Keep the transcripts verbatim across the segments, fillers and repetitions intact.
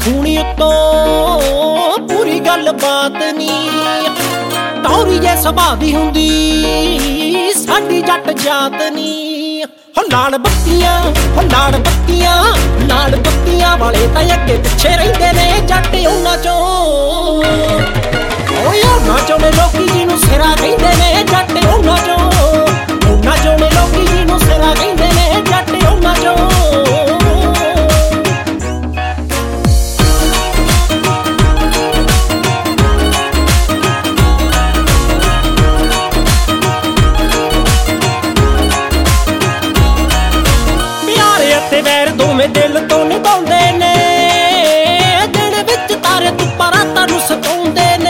ਖੂਣੀ ਉੱਤੋਂ ਪੂਰੀ ਗੱਲ ਬਾਤ ਨੀ ਟੌਰੀ ਜੇ ਸੁਭਾਅ ਦੀ ਹੁੰਦੀ ਸਾਡੀ ਜੱਟ ਜਾਤ ਨੀ ਹੋ ਲਾਲ ਬੱਤੀਆਂ ਹੋ ਲਾਲ ਬੱਤੀਆਂ ਲਾਲ ਬੱਤੀਆਂ ਵਾਲੇ ਤਾਂ ਅੱਗੇ ਪਿੱਛੇ ਰਹਿੰਦੇ ਨੇ ਜੱਟ ਉਹਨਾਂ ਚੋਂ ਓਏ ਉਹਨਾਂ ਚੋਂ ਨੇ ਲੋਕੀ ਜਿਹਨੂੰ ਸਿਰਾ ਕਹਿੰਦੇ ਨੇ ਜੱਟ ਉਹਨਾਂ ਚੋਂ ਉਹਨਾਂ ਚੋਂ ਨੇ ਲੋਕੀ ਜਿਹਨੂੰ ਸਿਰਾ ਕਹਿੰਦੇ ਨੇ ਜੱਟ ਉਹਨਾਂ ਚੋਂ ਵੈਰ ਦੋਵੇਂ ਦਿਲ ਤੋਂ ਨਿਭਾਉਂਦੇ ਨੇ ਦਿਨ ਵਿੱਚ ਤਾਰੇ ਧੁੱਪਾਂ ਰਾਤਾਂ ਨੂੰ ਸਤਾਉਂਦੇ ਨੇ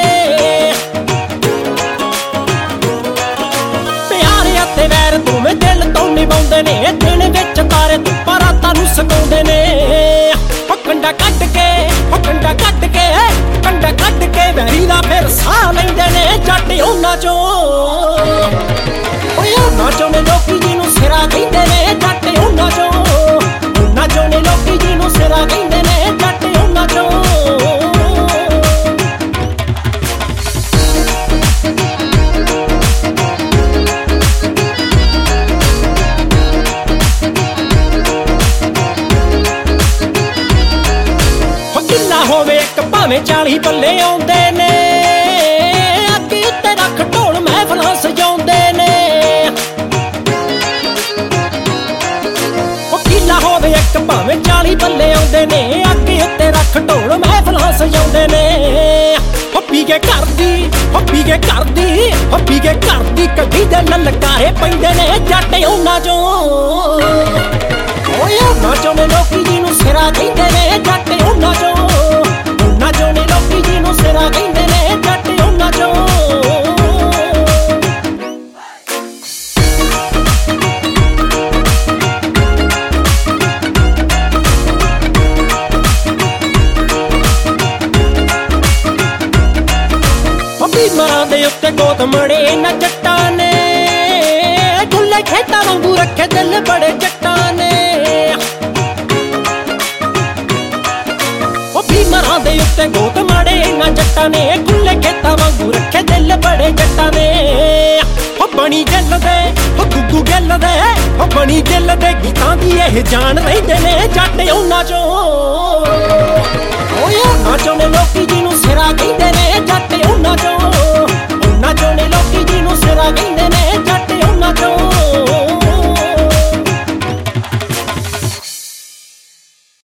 ਪਿਆਰ ਅਤੇ ਵੈਰ ਦੋਵੇਂ ਦਿਲ ਤੋਂ ਨਿਭਾਉਂਦੇ ਨੇ ਦਿਨ ਵਿੱਚ ਤਾਰੇ ਧੁੱਪਾਂ ਰਾਤਾਂ ਨੂੰ ਸਤਾਉਂਦੇ ਨੇ ਉਹ ਕੰਡਾ ਕੱਢ ਕੇ ਉਹ ਕੰਡਾ ਕੱਢ ਕੇ ਕੰਡਾ ਕੱਢ ਕੇ ਵੈਰੀ ਦਾ ਫਿਰ ਸਾਹ ਲੈਂਦੇ ਨੇ ਜੱਟ ਉਹਨਾਂ ਚੋਂ ਓਏ ਉਹਨਾਂ ਚੋਂ ਨੇ ਲੋਕੀ ਜਿਹਨੂੰ ਸਿਰਾ ਕਹਿੰਦੇ ਨੇ ਜੱਟ ਉਹਨਾਂ ਚੋਂ ਉਹਨਾਂ ਚੋਂ ਨੇ ਲੋਕੀ ਜਿਹਨੂੰ ਸਿਰਾ ਕਹਿੰਦੇ ਨੇ ਜੱਟ ਉਹਨਾਂ ਚੋਂ ਹੋ ਕਿੰਨਾ ਹੋਵੇ ਇੱਕ ਭਾਵੇਂ ਚਾਲੀ ਪੱਲੇ ਆਉਂਦੇ ਨੇ ਅੱਗੇ ਉੱਤੇ ਰੱਖ ਢੋਲ ਮਹਿਫਲਾਂ ਸਜਾਉਂਦੇ ਨੇ ਹੋਵੇ ਇੱਕ ਭਾਵੇਂ ਚਾਲੀ ਬੱਲੇ ਆਉਂਦੇ ਨੇ ਅੱਗੇ ਉੱਤੇ ਰੱਖ ਢੋਲ ਮਹਿਫਲਾਂ ਸਜਾਉਂਦੇ ਨੇ ਹੱਪੀ ਕੇ ਕਰਦੀ ਹੱਪੀ ਕੇ ਕਰਦੀ ਹੱਪੀ ਕੇ ਕਰਦੀ ਕੱਢੀ ਦੇ ਲਲਕਾਰੇ ਪੈਂਦੇ ਨੇ ਜੱਟ ਉਹਨਾਂ ਚੋਂ ਓਏ ਉਹਨਾਂ ਚੋਂ ਨੇ ਲੋਕੀ ਜਿਹਨੂੰ ਸਿਰਾ ਕਹਿੰਦੇ ਨੇ ਜੱਟ ਉਹਨਾਂ ਚੋਂ ਉਹਨਾਂ ਚੋਂ ਨੇ ਲੋਕੀ ਜਿਹਨੂੰ ਸਿਰਾ ਕਹਿੰਦੇ ਨੇ ਜੱਟ ਉਹਨਾਂ ਚੋਂ ਮਰਾਂ ਦੇ ਉੱਤੇ ਗੋਦ ਮੜੇ ਨਾ ਜੱਟਾਂ ਨੇ ਖੁੱਲੇ ਖੇਤਾਂ ਵਾਂਗੂ ਰੱਖੇ ਦਿਲ ਬੜੇ ਜੱਟਾਂ ਨੇ ਉਹ ਵੀ ਮਰਾਂ ਦੇ ਉੱਤੇ ਗੋਦ ਮੜੇ ਨਾ ਜੱਟਾਂ ਨੇ ਖੁੱਲੇ ਖੇਤਾਂ ਵਾਂਗੂ ਰੱਖੇ ਦਿਲ ਬੜੇ ਜੱਟਾਂ ਨੇ ਉਹ ਬਣੀ ਗਿੱਲ ਦੇ ਉਹ ਗੁੱਗੂ ਗਿੱਲ ਦੇ ਉਹ ਬਣੀ ਗਿੱਲ ਦੇ ਗੀਤਾਂ ਦੀ ਇਹ ਜਾਣ ਰਹਿੰਦੇ ਨੇ ਜੱਟ ਉਹਨਾਂ ਚੋਂ ਓਏ ਉਹਨਾਂ ਚੋਂ ਨੇ ਲੋਕੀ ਜਿਹਨੂੰ ਸਿਰਾ ਕਹਿੰਦੇ ਨੇ ਜੱਟ